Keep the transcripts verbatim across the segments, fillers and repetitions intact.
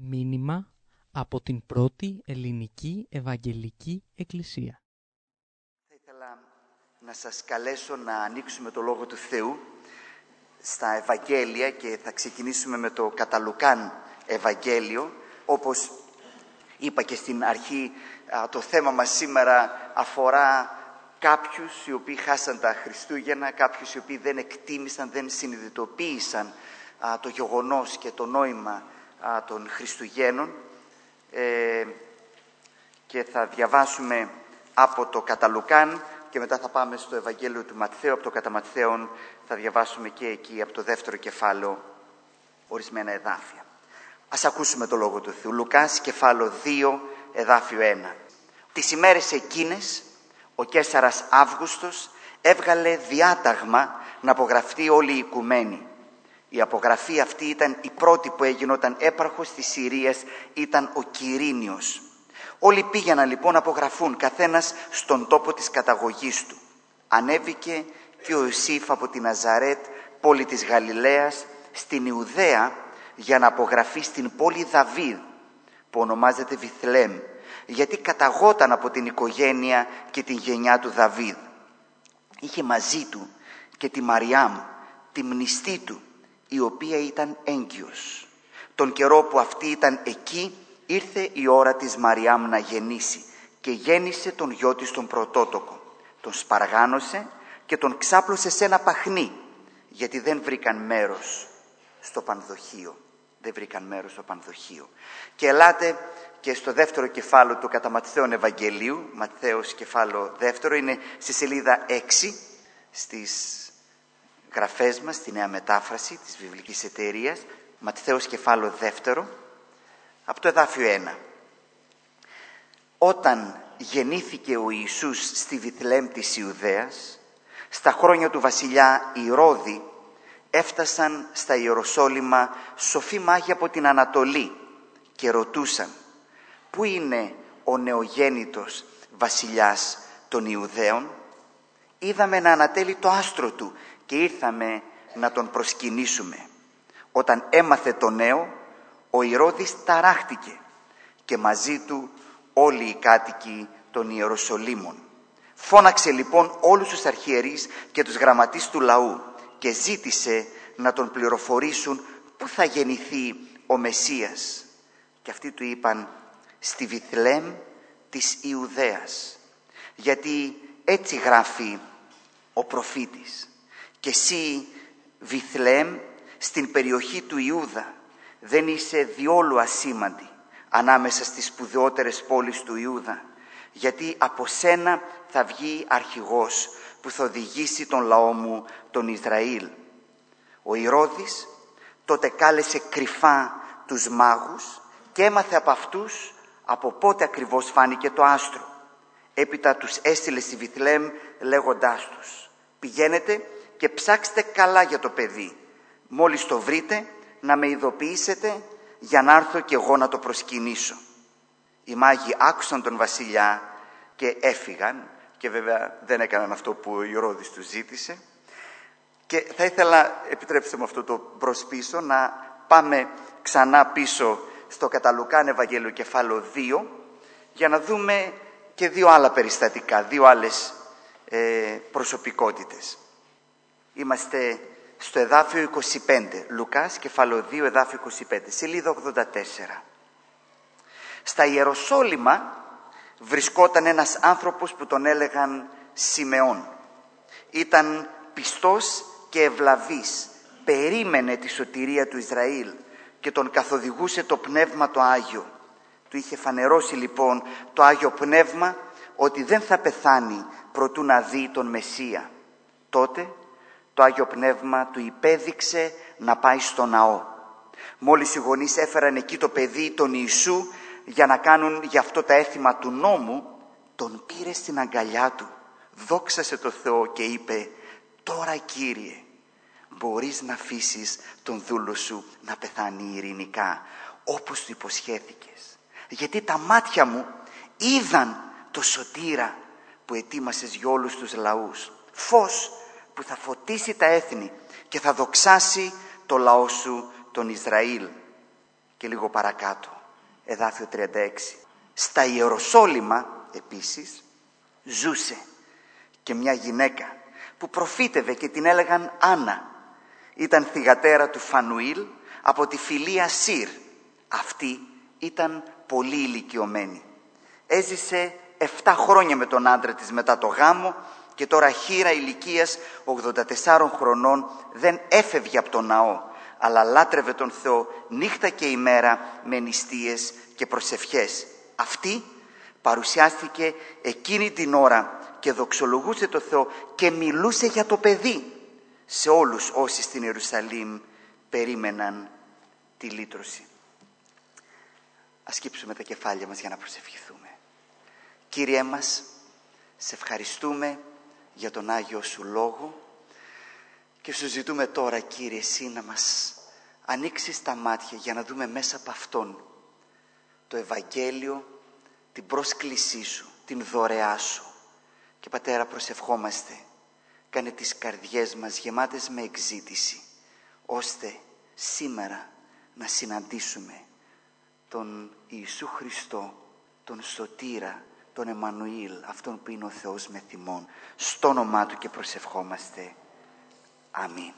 Μήνυμα από την πρώτη ελληνική Ευαγγελική Εκκλησία. Θα ήθελα να σας καλέσω να ανοίξουμε το Λόγο του Θεού στα Ευαγγέλια και θα ξεκινήσουμε με το κατά Λουκάν Ευαγγέλιο. Όπως είπα και στην αρχή, το θέμα μας σήμερα αφορά κάποιους οι οποίοι χάσαν τα Χριστούγεννα, κάποιους οι οποίοι δεν εκτίμησαν, δεν συνειδητοποίησαν το γεγονός και το νόημα των Χριστουγέννων, ε, και θα διαβάσουμε από το κατά Λουκάν και μετά θα πάμε στο Ευαγγέλιο του Ματθαίου. Από το κατά Ματθαίον θα διαβάσουμε και εκεί από το δεύτερο κεφάλαιο ορισμένα εδάφια. Ας ακούσουμε το Λόγο του Θεού. Λουκάς κεφάλαιο δύο εδάφιο ένα. Τις ημέρες εκείνες ο Καίσαρας Αύγουστος έβγαλε διάταγμα να απογραφτεί όλη η οικουμένη. Η απογραφή αυτή ήταν η πρώτη που έγινε όταν έπαρχος της Συρίας ήταν ο Quirinios. Όλοι πήγαιναν λοιπόν να απογραφούν, καθένας στον τόπο της καταγωγής του. Ανέβηκε και ο Ιωσήφ από τη Ναζαρέτ, πόλη της Γαλιλαίας, στην Ιουδαία για να απογραφεί στην πόλη Δαβίδ, που ονομάζεται Βιθλέμ, γιατί καταγόταν από την οικογένεια και την γενιά του Δαβίδ. Είχε μαζί του και τη Μαριάμ, τη μνηστή του, η οποία ήταν έγκυος. Τον καιρό που αυτή ήταν εκεί, ήρθε η ώρα της Μαριάμ να γεννήσει και γέννησε τον γιο της τον πρωτότοκο. Τον σπαργάνωσε και τον ξάπλωσε σε ένα παχνί, γιατί δεν βρήκαν μέρος στο πανδοχείο. Δεν βρήκαν μέρος στο πανδοχείο. Και ελάτε και στο δεύτερο κεφάλαιο του κατά Ματθαίον Ευαγγελίου, Ματθαίος κεφάλαιο δεύτερο, είναι στη σελίδα έξι, στις γραφές μας, στη νέα μετάφραση της βιβλικής εταιρείας, Ματθαίος κεφάλαιο δεύτερο, από το εδάφιο ένα. Όταν γεννήθηκε ο Ιησούς στη Βιθλέμ της Ιουδαίας, στα χρόνια του βασιλιά Ηρώδη, έφτασαν στα Ιεροσόλυμα σοφοί μάγοι από την Ανατολή και ρωτούσαν: «Πού είναι ο νεογέννητος βασιλιάς των Ιουδαίων? Είδαμε να ανατέλει το άστρο του και ήρθαμε να τον προσκυνήσουμε». Όταν έμαθε το νέο, ο Ηρώδης ταράχτηκε και μαζί του όλοι οι κάτοικοι των Ιεροσολύμων. Φώναξε λοιπόν όλους τους αρχιερείς και τους γραμματείς του λαού και ζήτησε να τον πληροφορήσουν πού θα γεννηθεί ο Μεσσίας. Και αυτοί του είπαν: «Στη Βιθλέμ της Ιουδαίας, γιατί έτσι γράφει ο προφήτης. Και εσύ, Βιθλέμ, στην περιοχή του Ιούδα, δεν είσαι διόλου ασήμαντη ανάμεσα στις σπουδαιότερες πόλεις του Ιούδα, γιατί από σένα θα βγει αρχηγός που θα οδηγήσει τον λαό μου, τον Ισραήλ». Ο Ηρώδης τότε κάλεσε κρυφά τους μάγους και έμαθε από αυτούς από πότε ακριβώς φάνηκε το άστρο. Έπειτα τους έστειλε στη Βιθλέμ λέγοντάς τους: «Πηγαίνετε και ψάξτε καλά για το παιδί. Μόλις το βρείτε, να με ειδοποιήσετε για να έρθω και εγώ να το προσκυνήσω». Οι μάγοι άκουσαν τον βασιλιά και έφυγαν, και βέβαια δεν έκαναν αυτό που ο Ηρώδης τους ζήτησε. Και θα ήθελα, επιτρέψτε μου αυτό το μπρος πίσω, να πάμε ξανά πίσω στο κατά Λουκάν Ευαγγέλιο κεφάλαιο δύο, για να δούμε και δύο άλλα περιστατικά, δύο άλλες ε, προσωπικότητες. Είμαστε στο εδάφιο είκοσι πέντε, Λουκάς κεφάλαιο δύο εδάφιο είκοσι πέντε, σελίδα ογδόντα τέσσερα. Στα Ιεροσόλυμα βρισκόταν ένας άνθρωπος που τον έλεγαν Σιμεών. Ήταν πιστός και ευλαβής, περίμενε τη σωτηρία του Ισραήλ και τον καθοδηγούσε το Πνεύμα το Άγιο. Του είχε φανερώσει λοιπόν το Άγιο Πνεύμα ότι δεν θα πεθάνει προτού να δει τον Μεσσία. Τότε το Άγιο Πνεύμα του υπέδειξε να πάει στο ναό. Μόλις οι γονείς έφεραν εκεί το παιδί, τον Ιησού, για να κάνουν γι' αυτό τα έθιμα του νόμου, τον πήρε στην αγκαλιά του, δόξασε το Θεό και είπε: «Τώρα, Κύριε, μπορείς να αφήσεις τον δούλο σου να πεθάνει ειρηνικά, όπως του υποσχέθηκες. Γιατί τα μάτια μου είδαν το σωτήρα που ετοίμασες για όλους τους λαούς, φως που θα φωτίσει τα έθνη και θα δοξάσει το λαό σου τον Ισραήλ». και λίγο παρακάτω, εδάφιο τριάντα έξι. Στα Ιεροσόλυμα επίσης ζούσε και μια γυναίκα που προφήτευε και την έλεγαν Άννα. Ήταν θυγατέρα του Φανουήλ από τη φυλή Ασύρ. Αυτή ήταν πολύ ηλικιωμένη. Έζησε εφτά χρόνια με τον άντρα της μετά το γάμο και τώρα χήρα ηλικίας ογδόντα τεσσάρων χρονών δεν έφευγε από τον ναό, αλλά λάτρευε τον Θεό νύχτα και ημέρα με νηστείες και προσευχές. Αυτή παρουσιάστηκε εκείνη την ώρα και δοξολογούσε το Θεό και μιλούσε για το παιδί σε όλους όσοι στην Ιερουσαλήμ περίμεναν τη λύτρωση. Ας σκύψουμε τα κεφάλια μας για να προσευχηθούμε. Κύριέ μας, σε ευχαριστούμε για τον Άγιο Σου Λόγο και Σου ζητούμε τώρα, Κύριε, Εσύ να μας ανοίξεις τα μάτια για να δούμε μέσα από Αυτόν το Ευαγγέλιο, την πρόσκλησή Σου, την δωρεά Σου. Και Πατέρα, προσευχόμαστε, κάνε τις καρδιές μας γεμάτες με εκζήτηση, ώστε σήμερα να συναντήσουμε τον Ιησού Χριστό, τον Σωτήρα, τον Εμμανουήλ, αυτόν που είναι ο Θεός με θυμών. Στο όνομά Του και προσευχόμαστε. Αμήν.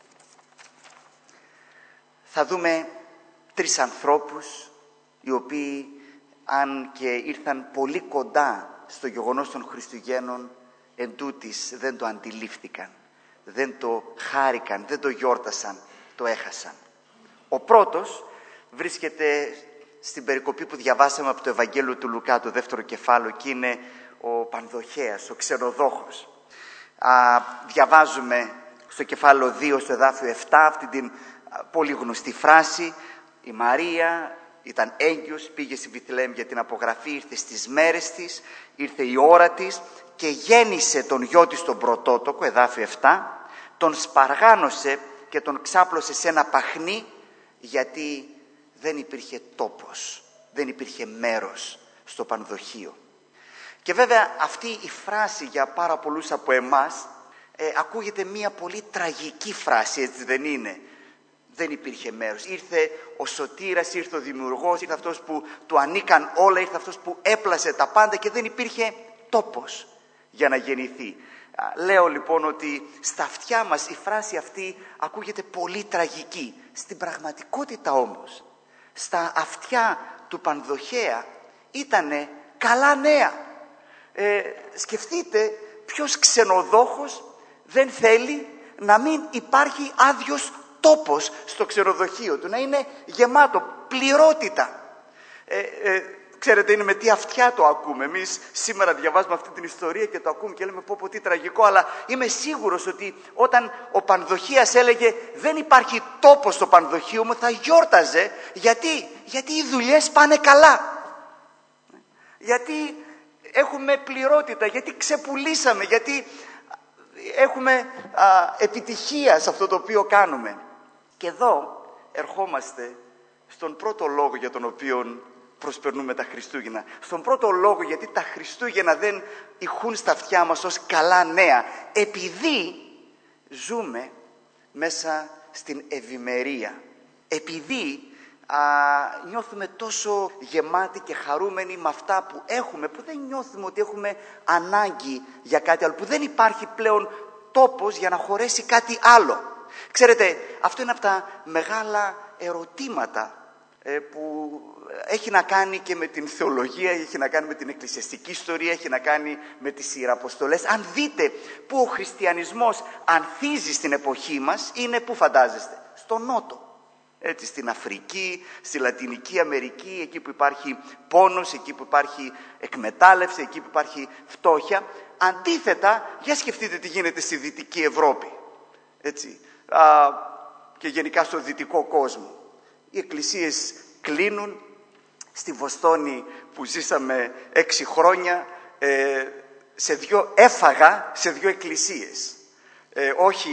Θα δούμε τρεις ανθρώπους οι οποίοι, αν και ήρθαν πολύ κοντά στο γεγονός των Χριστουγέννων, εν τούτοις δεν το αντιλήφθηκαν, δεν το χάρηκαν, δεν το γιόρτασαν, το έχασαν. Ο πρώτος βρίσκεται στην περικοπή που διαβάσαμε από το Ευαγγέλιο του Λουκά, το δεύτερο κεφάλαιο, και είναι ο Πανδοχέας, ο ξενοδόχος. Α, διαβάζουμε στο κεφάλαιο δύο, στο εδάφιο επτά, αυτή την α, πολύ γνωστή φράση. Η Μαρία ήταν έγκυος, πήγε στη Βιθλεέμ για την απογραφή, ήρθε στις μέρες της, ήρθε η ώρα της και γέννησε τον γιο της τον πρωτότοκο, εδάφιο επτά, τον σπαργάνωσε και τον ξάπλωσε σε ένα παχνί, γιατί δεν υπήρχε τόπος, δεν υπήρχε μέρος στο πανδοχείο. Και βέβαια αυτή η φράση για πάρα πολλούς από εμάς ε, ακούγεται μια πολύ τραγική φράση, έτσι δεν είναι? Δεν υπήρχε μέρος. Ήρθε ο Σωτήρας, ήρθε ο Δημιουργός, ήρθε αυτός που του ανήκαν όλα, ήρθε αυτός που έπλασε τα πάντα και δεν υπήρχε τόπος για να γεννηθεί. Λέω λοιπόν ότι στα αυτιά μας η φράση αυτή ακούγεται πολύ τραγική. Στην πραγματικότητα όμως, στα αυτιά του Πανδοχέα ήτανε καλά νέα. Ε, σκεφτείτε ποιος ξενοδόχος δεν θέλει να μην υπάρχει άδειος τόπος στο ξενοδοχείο του, να είναι γεμάτο, πληρότητα. Ε, ε, ξέρετε, είναι με τι αυτιά το ακούμε. Εμείς σήμερα διαβάζουμε αυτή την ιστορία και το ακούμε και λέμε πω πω τι τραγικό, αλλά είμαι σίγουρος ότι όταν ο Πανδοχείας έλεγε δεν υπάρχει τόπος στο πανδοχείο μου, θα γιόρταζε. Γιατί, γιατί οι δουλειές πάνε καλά. Γιατί έχουμε πληρότητα, γιατί ξεπουλήσαμε, γιατί έχουμε α, επιτυχία σε αυτό το οποίο κάνουμε. Και εδώ ερχόμαστε στον πρώτο λόγο για τον οποίο προσπερνούμε τα Χριστούγεννα. Στον πρώτο λόγο γιατί τα Χριστούγεννα δεν ηχούν στα αυτιά μας ως καλά νέα. Επειδή ζούμε μέσα στην ευημερία. Επειδή α, νιώθουμε τόσο γεμάτοι και χαρούμενοι με αυτά που έχουμε, που δεν νιώθουμε ότι έχουμε ανάγκη για κάτι άλλο, που δεν υπάρχει πλέον τόπος για να χωρέσει κάτι άλλο. Ξέρετε, αυτό είναι από τα μεγάλα ερωτήματα ε, που έχει να κάνει και με την θεολογία, έχει να κάνει με την εκκλησιαστική ιστορία, έχει να κάνει με τις ιεραποστολές. Αν δείτε που ο χριστιανισμός ανθίζει στην εποχή μας, είναι που φαντάζεστε? Στο Νότο. Έτσι, στην Αφρική, στη Λατινική Αμερική, εκεί που υπάρχει πόνος, εκεί που υπάρχει εκμετάλλευση, εκεί που υπάρχει φτώχεια. Αντίθετα, για σκεφτείτε τι γίνεται στη Δυτική Ευρώπη. Έτσι, α, και γενικά στο δυτικό κόσμο. Οι εκκλησίες κλείνουν. Στη Βοστόνη που ζήσαμε έξι χρόνια, ε, σε δυο, έφαγα σε δυο εκκλησίες. Ε, όχι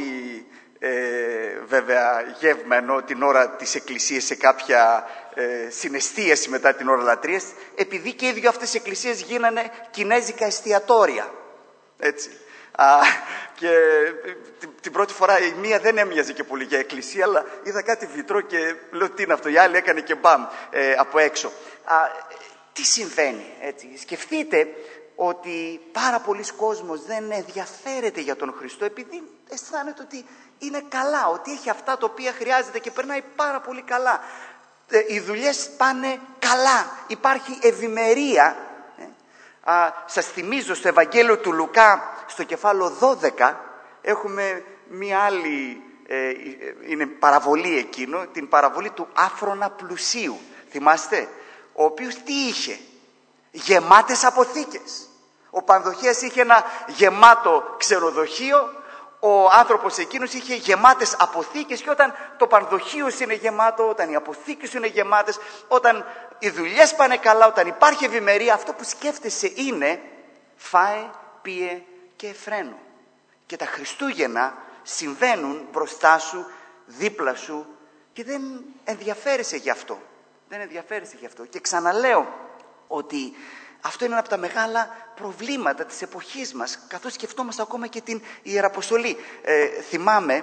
ε, βέβαια γεύμα, ενώ την ώρα της εκκλησίας σε κάποια ε, συναισθίαση μετά την ώρα λατρείας, επειδή και οι δύο αυτές οι εκκλησίες γίνανε κινέζικα εστιατόρια. Έτσι. Α, και την, την πρώτη φορά η μία δεν έμοιαζε και πολύ για εκκλησία, αλλά είδα κάτι βιτρό και λέω τι είναι αυτό. Η άλλη έκανε και μπαμ ε, από έξω. Α, τι συμβαίνει, έτσι. Σκεφτείτε ότι πάρα πολλοί κόσμος δεν ενδιαφέρεται για τον Χριστό επειδή αισθάνεται ότι είναι καλά, ότι έχει αυτά τα οποία χρειάζεται και περνάει πάρα πολύ καλά. Ε, οι δουλειές πάνε καλά, υπάρχει ευημερία. Ε, α, σας θυμίζω στο Ευαγγέλιο του Λουκά, στο κεφάλαιο δώδεκα, έχουμε μία άλλη, ε, είναι παραβολή εκείνο, την παραβολή του άφρονα πλουσίου. Θυμάστε, ο οποίος τι είχε? Γεμάτες αποθήκες. Ο Πανδοχέας είχε ένα γεμάτο ξενοδοχείο, ο άνθρωπος εκείνος είχε γεμάτες αποθήκες, και όταν το πανδοχείο σου είναι γεμάτο, όταν οι αποθήκες σου είναι γεμάτες, όταν οι δουλειές πάνε καλά, όταν υπάρχει ευημερία, αυτό που σκέφτεσαι είναι φάε, πίε και εφραίνω. Και τα Χριστούγεννα συμβαίνουν μπροστά σου, δίπλα σου, και δεν ενδιαφέρεσαι γι' αυτό. Δεν ενδιαφέρεσαι γι' αυτό. Και ξαναλέω ότι αυτό είναι ένα από τα μεγάλα προβλήματα της εποχής μας, καθώς σκεφτόμαστε ακόμα και την Ιεραποστολή. Ε, θυμάμαι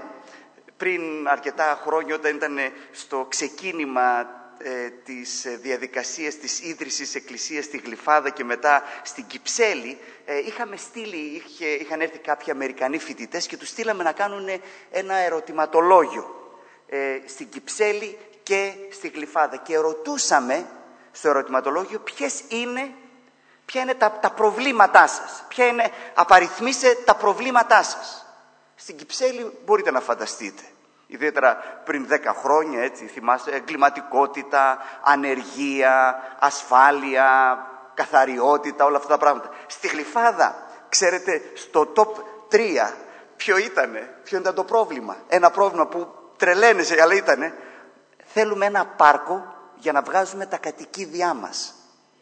πριν αρκετά χρόνια, όταν ήταν στο ξεκίνημα ε, της διαδικασίας της ίδρυσης εκκλησίας στη Γλυφάδα και μετά στην Κυψέλη, ε, είχαμε στείλει, είχε, είχαν έρθει κάποιοι Αμερικανοί φοιτητές και τους στείλαμε να κάνουν ένα ερωτηματολόγιο ε, στην Κυψέλη και στη Γλυφάδα, και ρωτούσαμε στο ερωτηματολόγιο ποιες είναι Ποια είναι τα, τα προβλήματά σας, ποια είναι, απαριθμίστε τα προβλήματά σας. Στην Κυψέλη μπορείτε να φανταστείτε, ιδιαίτερα πριν δέκα χρόνια, έτσι, θυμάστε, εγκληματικότητα, ανεργία, ασφάλεια, καθαριότητα, όλα αυτά τα πράγματα. Στη Γλυφάδα, ξέρετε, στο top τρία, ποιο ήτανε, ποιο ήταν το πρόβλημα? Ένα πρόβλημα που τρελαίνεσαι, αλλά ήτανε, θέλουμε ένα πάρκο για να βγάζουμε τα κατοικίδια μας.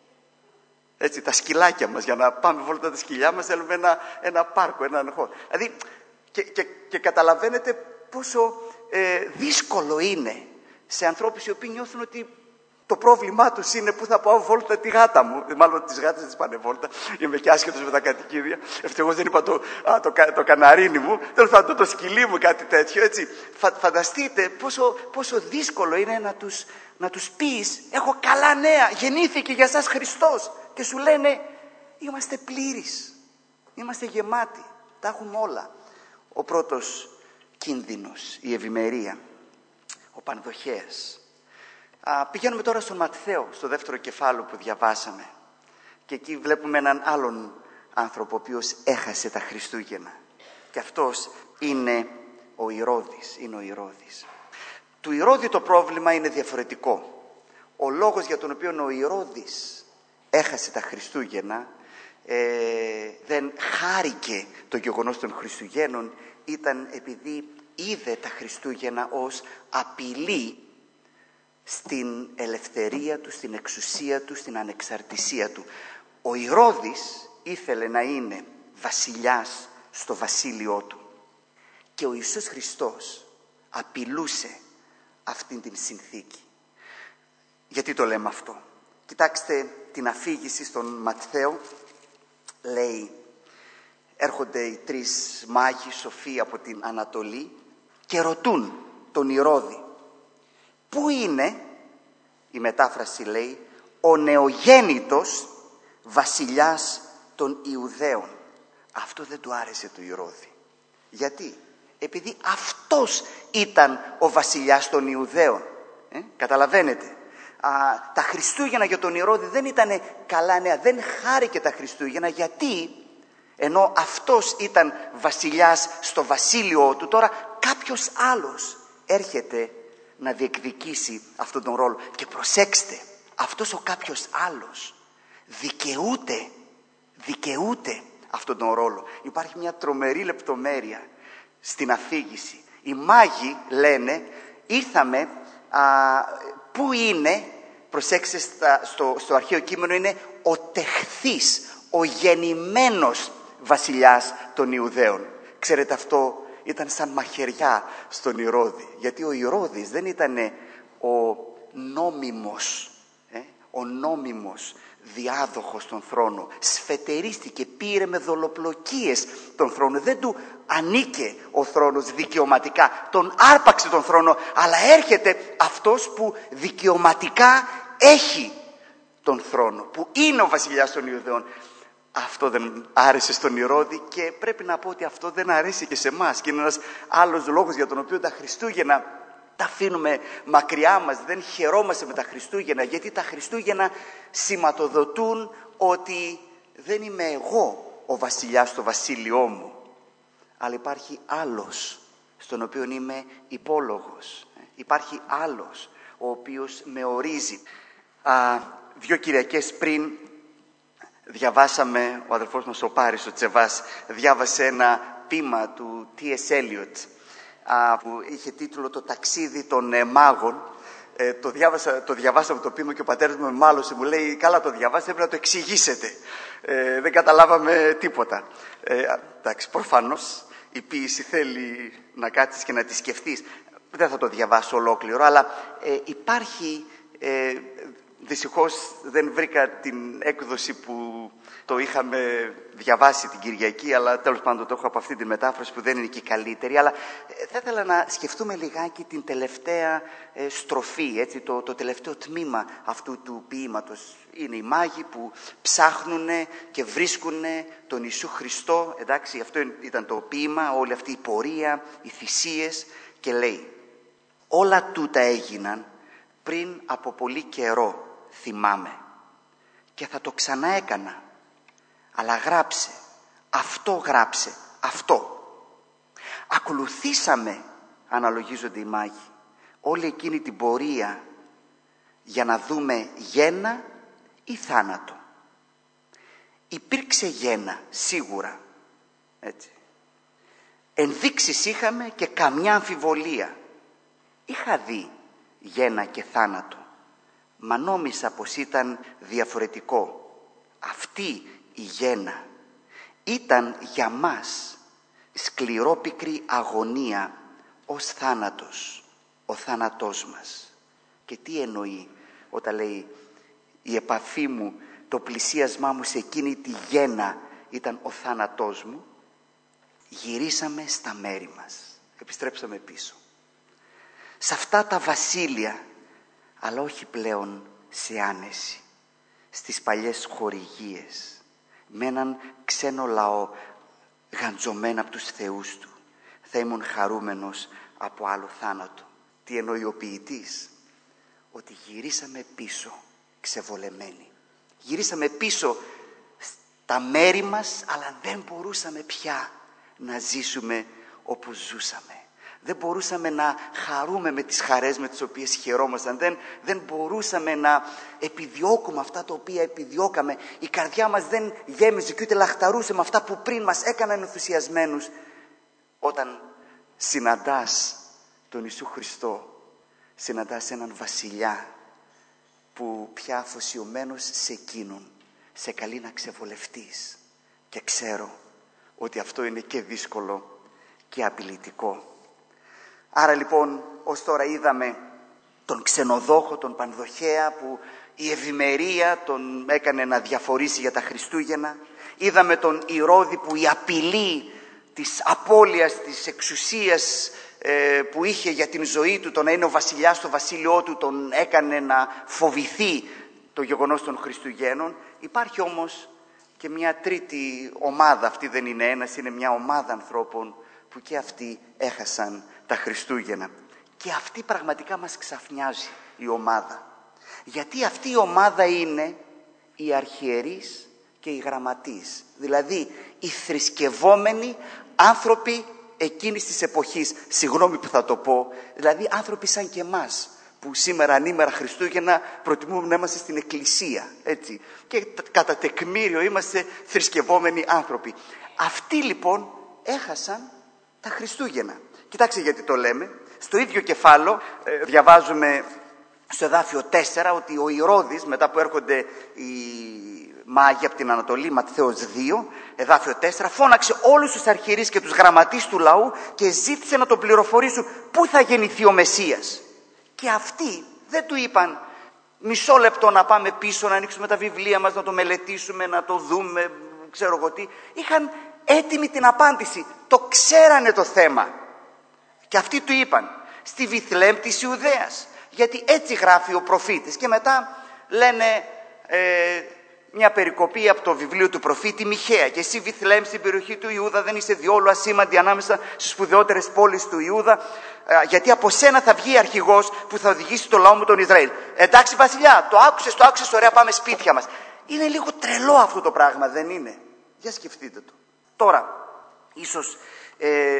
Έτσι, τα σκυλάκια μας, για να πάμε βόλτα τα σκυλιά μας, θέλουμε ένα, ένα πάρκο, έναν χώρο. Δηλαδή, και, και, και καταλαβαίνετε πόσο ε, δύσκολο είναι σε ανθρώπους οι οποίοι νιώθουν ότι το πρόβλημά τους είναι πού θα πάω βόλτα τη γάτα μου. Μάλλον τις γάτες δεν πάνε βόλτα, είμαι και άσχετος με τα κατοικίδια. Ευτυχώς δεν είπα το, α, το, το καναρίνι μου, τέλος πάντων το, το σκυλί μου, κάτι τέτοιο. Έτσι. Φα, φανταστείτε πόσο, πόσο δύσκολο είναι να τους, να τους πεις, έχω καλά νέα, γεννήθηκε για σας Χριστός. Και σου λένε, είμαστε πλήρεις, είμαστε γεμάτοι, τα έχουμε όλα. Ο πρώτος κίνδυνος, η ευημερία, ο Πανδοχέας. Α, πηγαίνουμε τώρα στον Ματθαίο, στο δεύτερο κεφάλαιο που διαβάσαμε. Και εκεί βλέπουμε έναν άλλον άνθρωπο, ο οποίος έχασε τα Χριστούγεννα. Και αυτός είναι ο Ηρώδης, είναι ο Ηρώδης. Του Ηρώδη το πρόβλημα είναι διαφορετικό. Ο λόγος για τον οποίο ο Ηρώδης έχασε τα Χριστούγεννα, ε, δεν χάρηκε το γεγονός των Χριστουγέννων, ήταν επειδή είδε τα Χριστούγεννα ως απειλή στην ελευθερία του, στην εξουσία του, στην ανεξαρτησία του. Ο Ηρώδης ήθελε να είναι βασιλιάς στο βασίλειό του, και ο Ιησούς Χριστός απειλούσε αυτήν την συνθήκη. Γιατί το λέμε αυτό? Κοιτάξτε την αφήγηση στον Ματθαίο. Λέει, έρχονται οι τρεις μάγοι σοφοί από την Ανατολή και ρωτούν τον Ηρώδη, πού είναι, η μετάφραση λέει, ο νεογέννητος βασιλιάς των Ιουδαίων. Αυτό δεν του άρεσε του Ηρώδη. Γιατί? Επειδή αυτός ήταν ο βασιλιάς των Ιουδαίων. Ε, καταλαβαίνετε. Α, τα Χριστούγεννα για τον Ηρώδη δεν ήταν καλά νέα, δεν χάρηκε τα Χριστούγεννα, γιατί ενώ αυτός ήταν βασιλιάς στο βασίλειό του, τώρα κάποιος άλλος έρχεται να διεκδικήσει αυτόν τον ρόλο. Και προσέξτε, αυτός ο κάποιος άλλος δικαιούται, δικαιούται αυτόν τον ρόλο. Υπάρχει μια τρομερή λεπτομέρεια στην αφήγηση. Οι μάγοι λένε, ήρθαμε, α, πού είναι, προσέξτε στα, στο, στο αρχαίο κείμενο είναι ο τεχθής, ο γεννημένος βασιλιάς των Ιουδαίων. Ξέρετε, αυτό ήταν σαν μαχαιριά στον Ηρώδη, γιατί ο Ηρώδης δεν ήταν ο νόμιμος, ε, ο νόμιμος διάδοχος των θρόνων. Σφετερίστηκε, πήρε με δολοπλοκίες τον θρόνο. Δεν του ανήκε ο θρόνος δικαιωματικά. Τον άρπαξε τον θρόνο, αλλά έρχεται αυτός που δικαιωματικά έχει τον θρόνο, που είναι ο βασιλιάς των Ιουδαίων. Αυτό δεν άρεσε στον Ηρώδη και πρέπει να πω ότι αυτό δεν αρέσει και σε εμάς. Και είναι ένας άλλος λόγος για τον οποίο τα Χριστούγεννα τα αφήνουμε μακριά μας, δεν χαιρόμαστε με τα Χριστούγεννα, γιατί τα Χριστούγεννα σηματοδοτούν ότι δεν είμαι εγώ ο βασιλιάς στο βασίλειό μου, αλλά υπάρχει άλλος στον οποίο είμαι υπόλογος. Υπάρχει άλλος ο οποίος με ορίζει. Α, δύο Κυριακές πριν διαβάσαμε, ο αδελφός μας ο Πάρης, ο Τσεβάς, διάβασε ένα ποίημα του Τι Ες Έλιοτ που είχε τίτλο «Το ταξίδι των ε, μάγων». Ε, το, διάβασα, το διαβάσαμε το ποίημα και ο πατέρας μου με μάλωσε, μου λέει «Καλά το διαβάσατε, πρέπει να το εξηγήσετε». Ε, δεν καταλάβαμε τίποτα. Ε, εντάξει, προφανώς η ποίηση θέλει να κάτσεις και να τη σκεφτείς. Δεν θα το διαβάσω ολόκληρο, αλλά ε, υπάρχει... Ε, Δυστυχώς δεν βρήκα την έκδοση που το είχαμε διαβάσει την Κυριακή, αλλά τέλος πάντων το έχω από αυτή τη μετάφραση που δεν είναι και η καλύτερη. Αλλά θα ήθελα να σκεφτούμε λιγάκι την τελευταία στροφή, έτσι, το, το τελευταίο τμήμα αυτού του ποίηματος. Είναι οι μάγοι που ψάχνουν και βρίσκουν τον Ιησού Χριστό. Εντάξει, αυτό ήταν το ποίημα, όλη αυτή η πορεία, οι θυσίες, και λέει «Όλα τούτα έγιναν πριν από πολύ καιρό, θυμάμαι, και θα το ξανά έκανα, αλλά γράψε, αυτό γράψε, αυτό». Ακολουθήσαμε, αναλογίζονται οι μάγοι, όλη εκείνη την πορεία για να δούμε γέννα ή θάνατο. Υπήρξε γέννα, σίγουρα, έτσι. Ενδείξεις είχαμε και καμιά αμφιβολία. Είχα δει γέννα και θάνατο, μα νόμισα πως ήταν διαφορετικό. Αυτή η γέννα ήταν για μας σκληρόπικρη αγωνία ως θάνατος, ο θάνατός μας. Και τι εννοεί όταν λέει η επαφή μου, το πλησίασμά μου σε εκείνη τη γέννα ήταν ο θάνατός μου? Γυρίσαμε στα μέρη μας, επιστρέψαμε πίσω, σε αυτά τα βασίλεια, αλλά όχι πλέον σε άνεση, στις παλιές χορηγίες, με έναν ξένο λαό γαντζωμένα από τους θεούς του. Θα ήμουν χαρούμενος από άλλο θάνατο. Τι εννοεί ο ποιητής? Ότι γυρίσαμε πίσω ξεβολεμένοι. Γυρίσαμε πίσω στα μέρη μας, αλλά δεν μπορούσαμε πια να ζήσουμε όπως ζούσαμε. Δεν μπορούσαμε να χαρούμε με τις χαρές με τις οποίες χαιρόμασταν. Δεν, δεν μπορούσαμε να επιδιώκουμε αυτά τα οποία επιδιώκαμε. Η καρδιά μας δεν γέμιζε και ούτε λαχταρούσε με αυτά που πριν μας έκαναν ενθουσιασμένους. Όταν συναντάς τον Ιησού Χριστό, συναντάς έναν βασιλιά που πια αφοσιωμένος σε εκείνον σε καλεί να ξεβολευτείς. Και ξέρω ότι αυτό είναι και δύσκολο και απειλητικό. Άρα λοιπόν, ως τώρα είδαμε τον ξενοδόχο, τον πανδοχέα, που η ευημερία τον έκανε να διαφορήσει για τα Χριστούγεννα. Είδαμε τον Ηρώδη που η απειλή της απώλειας της εξουσίας ε, που είχε για την ζωή του, το να είναι ο βασιλιάς στο βασίλειό του, τον έκανε να φοβηθεί το γεγονός των Χριστουγέννων. Υπάρχει όμως και μια τρίτη ομάδα, αυτή δεν είναι ένας, είναι μια ομάδα ανθρώπων που και αυτοί έχασαν τα Χριστούγεννα. Και αυτή πραγματικά μας ξαφνιάζει, η ομάδα. Γιατί αυτή η ομάδα είναι οι αρχιερείς και οι γραμματείς. Δηλαδή οι θρησκευόμενοι άνθρωποι εκείνης της εποχής. Συγγνώμη που θα το πω. Δηλαδή άνθρωποι σαν και εμάς, που σήμερα ανήμερα Χριστούγεννα προτιμούμε να είμαστε στην εκκλησία. Έτσι. Και κατά τεκμήριο είμαστε θρησκευόμενοι άνθρωποι. Αυτοί λοιπόν έχασαν τα Χριστούγεννα. Κοιτάξτε γιατί το λέμε. Στο ίδιο κεφάλαιο ε, διαβάζουμε στο εδάφιο τέσσερα ότι ο Ηρώδης, μετά που έρχονται οι μάγοι από την Ανατολή, Ματθαίος δύο, εδάφιο τέσσερα, φώναξε όλους τους αρχιερείς και τους γραμματείς του λαού και ζήτησε να τον πληροφορήσουν πού θα γεννηθεί ο Μεσσίας. Και αυτοί δεν του είπαν μισό λεπτό να πάμε πίσω, να ανοίξουμε τα βιβλία μας, να το μελετήσουμε, να το δούμε, ξέρω εγώ τι. Είχαν έτοιμη την απάντηση. Το ξέρανε το θέμα. Και αυτοί του είπαν, στη Βιθλεέμ της Ιουδαίας. Γιατί έτσι γράφει ο προφήτης. Και μετά λένε ε, μια περικοπή από το βιβλίο του προφήτη Μιχαία. Και εσύ Βιθλεέμ στην περιοχή του Ιούδα δεν είσαι διόλου ασήμαντη ανάμεσα στις σπουδαιότερες πόλεις του Ιούδα, ε, γιατί από σένα θα βγει αρχηγός που θα οδηγήσει το λαό μου τον Ισραήλ. Εντάξει βασιλιά, το άκουσες, το άκουσες, ωραία, πάμε σπίτια μας. Είναι λίγο τρελό αυτό το πράγμα, δεν είναι? Για σκεφτείτε το. Τώρα, ίσως ε,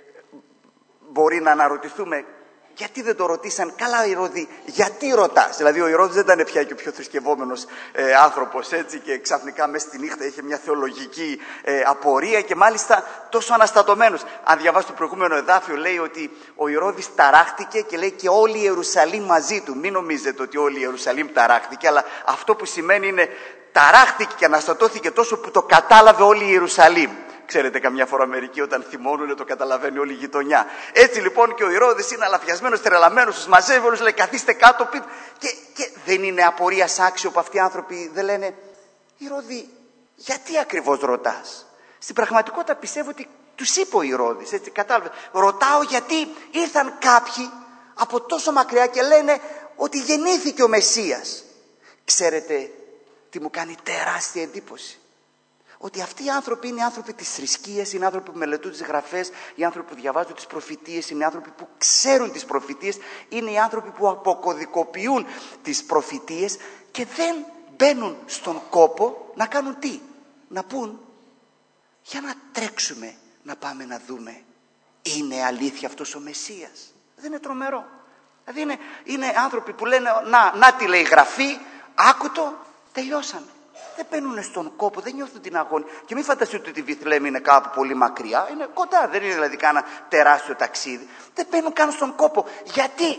μπορεί να αναρωτηθούμε, γιατί δεν το ρωτήσαν καλά Ηρώδη, γιατί ρωτάς? Δηλαδή ο Ηρώδης δεν ήταν πια και ο πιο θρησκευόμενος ε, άνθρωπος, έτσι, και ξαφνικά μέσα στη νύχτα είχε μια θεολογική ε, απορία και μάλιστα τόσο αναστατωμένος. Αν διαβάσει το προηγούμενο εδάφιο, λέει ότι ο Ηρώδης ταράχτηκε και λέει και όλη η Ιερουσαλήμ μαζί του. Μην νομίζετε ότι όλη η Ιερουσαλήμ ταράχτηκε, αλλά αυτό που σημαίνει είναι ταράχτηκε και αναστατώθηκε τόσο που το κατάλαβε όλη η Ιερουσαλήμ. Ξέρετε, καμιά φορά μερικοί όταν θυμώνουνε το καταλαβαίνει όλη η γειτονιά. Έτσι λοιπόν και ο Ηρώδης είναι αλαφιασμένος, τρελαμένος, τους μαζεύει όλους, λέει καθίστε κάτω, πείτε. Και, και δεν είναι απορίας άξιο που αυτοί οι άνθρωποι δεν λένε, Ηρώδη, γιατί ακριβώς ρωτάς? Στην πραγματικότητα πιστεύω ότι τους είπε ο Ηρώδης, έτσι κατάλαβε. Ρωτάω γιατί ήρθαν κάποιοι από τόσο μακριά και λένε ότι γεννήθηκε ο Μεσσίας. Ξέρετε τι μου κάνει τεράστια εντύπωση? Ότι αυτοί οι άνθρωποι είναι οι άνθρωποι της θρησκείας, είναι οι άνθρωποι που μελετούν τις γραφές, οι άνθρωποι που διαβάζουν τις προφητείες, είναι οι άνθρωποι που ξέρουν τις προφητείες, είναι οι άνθρωποι που αποκωδικοποιούν τις προφητείες και δεν μπαίνουν στον κόπο να κάνουν τι? Να πούν, για να τρέξουμε να πάμε να δούμε, είναι αλήθεια αυτός ο Μεσσίας? Δεν είναι τρομερό? Δηλαδή είναι, είναι άνθρωποι που λένε, να, να τι λέει η γραφή, άκουτο, τελειώσαμε. Δεν μπαίνουν στον κόπο, δεν νιώθουν την αγωνία. Και μην φανταστείτε ότι η Βιθλεέμ είναι κάπου πολύ μακριά, είναι κοντά, δεν είναι δηλαδή κάνα τεράστιο ταξίδι. Δεν μπαίνουν καν στον κόπο. Γιατί?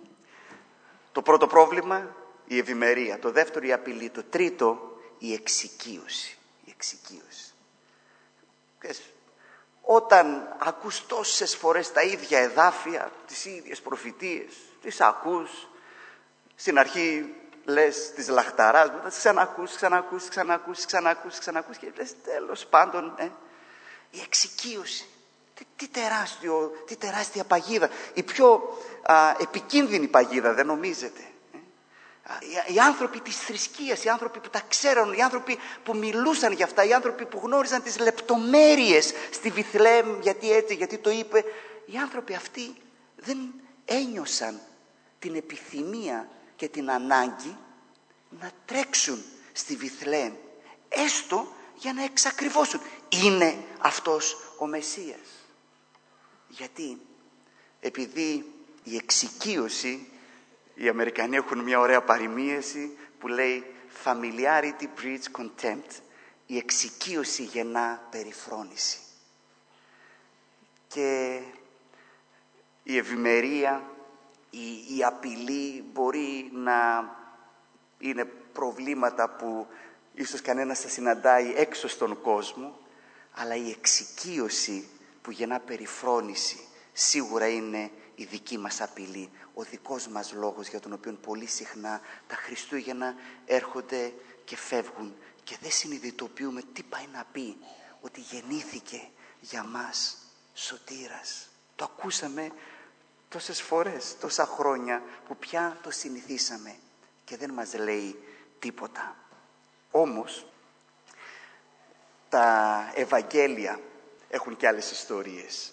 Το πρώτο πρόβλημα, η ευημερία. Το δεύτερο, η απειλή. Το τρίτο, η εξοικείωση. Η εξοικείωση. Όταν ακούς τόσες φορές τα ίδια εδάφια, τις ίδιες προφητείες, τις ακούς, στην αρχή λες της λαχταράς, μετά ξανακούς, ξανακούς, ξανακούς, ξανακούς, ξανακούς και λες τέλος πάντων, ε, η εξοικείωση. Τι, τι, τεράστιο, τι τεράστια παγίδα. Η πιο α, επικίνδυνη παγίδα, δεν νομίζετε? Ε? Οι, οι άνθρωποι της θρησκείας, οι άνθρωποι που τα ξέραν, οι άνθρωποι που μιλούσαν για αυτά, οι άνθρωποι που γνώριζαν τις λεπτομέρειες στη Βιθλεέμ, γιατί έτσι, γιατί το είπε, οι άνθρωποι αυτοί δεν ένιωσαν την επιθυμία και την ανάγκη να τρέξουν στη Βιθλεέμ, έστω για να εξακριβώσουν, είναι αυτός ο Μεσσίας. Γιατί? Επειδή η εξοικείωση, οι Αμερικανοί έχουν μια ωραία παροιμίαση που λέει familiarity breeds contempt. Η εξοικείωση γεννά περιφρόνηση. Και η ευημερία, η, η απειλή μπορεί να είναι προβλήματα που ίσως κανένας θα συναντάει έξω στον κόσμο, αλλά η εξοικείωση που γεννά περιφρόνηση σίγουρα είναι η δική μας απειλή, ο δικός μας λόγος για τον οποίο πολύ συχνά τα Χριστούγεννα έρχονται και φεύγουν και δεν συνειδητοποιούμε τι πάει να πει ότι γεννήθηκε για μας σωτήρας. Το ακούσαμε τόσες φορές, τόσα χρόνια που πια το συνηθίσαμε και δεν μας λέει τίποτα. Όμως τα Ευαγγέλια έχουν και άλλες ιστορίες.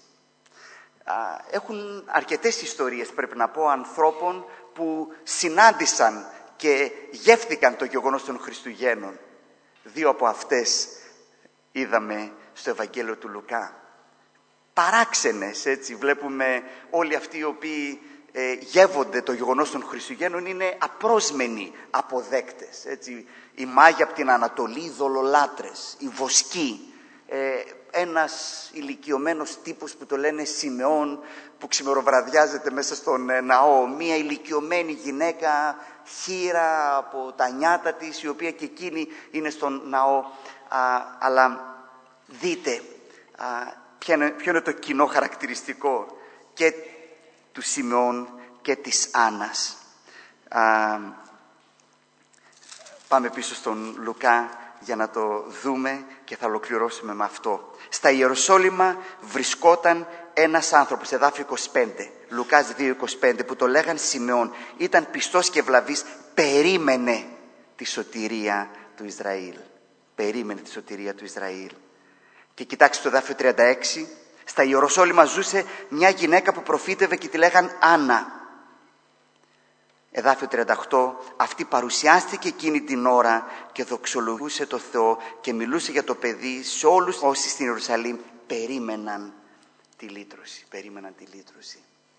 Έχουν αρκετές ιστορίες, πρέπει να πω, ανθρώπων που συνάντησαν και γεύθηκαν το γεγονός των Χριστουγέννων. Δύο από αυτές είδαμε στο Ευαγγέλιο του Λουκά. Παράξενες, έτσι, βλέπουμε όλοι αυτοί οι οποίοι ε, γεύονται το γεγονός των Χριστουγέννων είναι απρόσμενοι αποδέκτες, έτσι. Οι μάγοι από την Ανατολή, οι δολολάτρες, οι βοσκοί, ε, ένας ηλικιωμένος τύπος που το λένε Σιμεών, που ξημεροβραδιάζεται μέσα στον ε, ναό, μία ηλικιωμένη γυναίκα, χήρα από τα νιάτα της, η οποία και εκείνη είναι στον ναό. Α, αλλά δείτε α, ποιο είναι, ποιο είναι το κοινό χαρακτηριστικό και του Σιμεών και της Άννας. Α, Πάμε πίσω στον Λουκά για να το δούμε και θα ολοκληρώσουμε με αυτό. Στα Ιεροσόλυμα βρισκόταν ένας άνθρωπος, εδάφιο είκοσι πέντε, Λουκάς δύο είκοσι πέντε, που το λέγαν Σιμεών. Ήταν πιστός και ευλαβής, περίμενε τη σωτηρία του Ισραήλ. Περίμενε τη σωτηρία του Ισραήλ. Και κοιτάξτε το εδάφιο τριάντα έξι. Στα Ιεροσόλυμα ζούσε μια γυναίκα που προφήτευε και τη λέγαν Άννα. Εδάφιο τριάντα οκτώ. Αυτή παρουσιάστηκε εκείνη την ώρα και δοξολογούσε το Θεό και μιλούσε για το παιδί σε όλους όσοι στην Ιερουσαλήμ περίμεναν τη λύτρωση. Περίμεναν τη λύτρωση.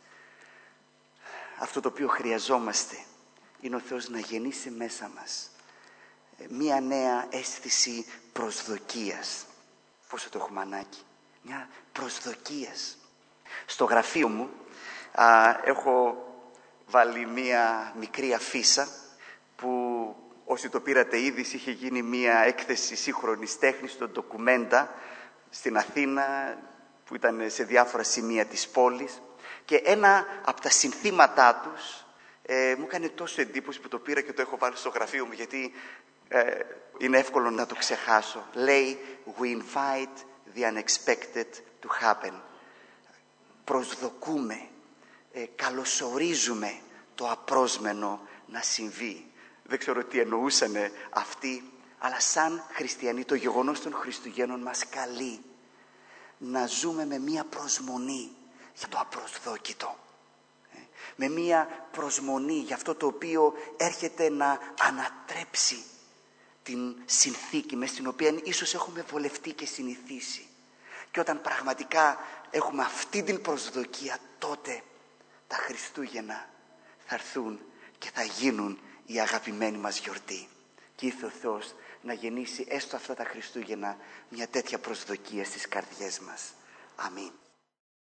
Αυτό το οποίο χρειαζόμαστε είναι ο Θεός να γεννήσει μέσα μας μία νέα αίσθηση προσδοκίας. Πόσο το έχουμε ανάγκη. Μια προσδοκίας. Στο γραφείο μου α, έχω βάλει μία μικρή αφίσα που όσοι το πήρατε ήδη είχε γίνει μία έκθεση σύγχρονης τέχνης στο ντοκουμέντα στην Αθήνα που ήταν σε διάφορα σημεία της πόλης και ένα από τα συνθήματά τους ε, μου έκανε τόσο εντύπωση που το πήρα και το έχω βάλει στο γραφείο μου γιατί ε, είναι εύκολο να το ξεχάσω. Λέει «We invite the unexpected to happen». Προσδοκούμε, ε, καλωσορίζουμε το απρόσμενο να συμβεί. Δεν ξέρω τι εννοούσανε αυτοί, αλλά σαν χριστιανοί το γεγονός των Χριστουγέννων μας καλεί να ζούμε με μία προσμονή για το απροσδόκητο. Ε, με μία προσμονή για αυτό το οποίο έρχεται να ανατρέψει την συνθήκη μες στην οποία ίσως έχουμε βολευτεί και συνηθίσει. Και όταν πραγματικά έχουμε αυτή την προσδοκία, τότε τα Χριστούγεννα θα έρθουν και θα γίνουν η αγαπημένη μας γιορτή. Και ήρθε ο Θεός να γεννήσει έστω αυτά τα Χριστούγεννα μια τέτοια προσδοκία στις καρδιές μας. Αμήν.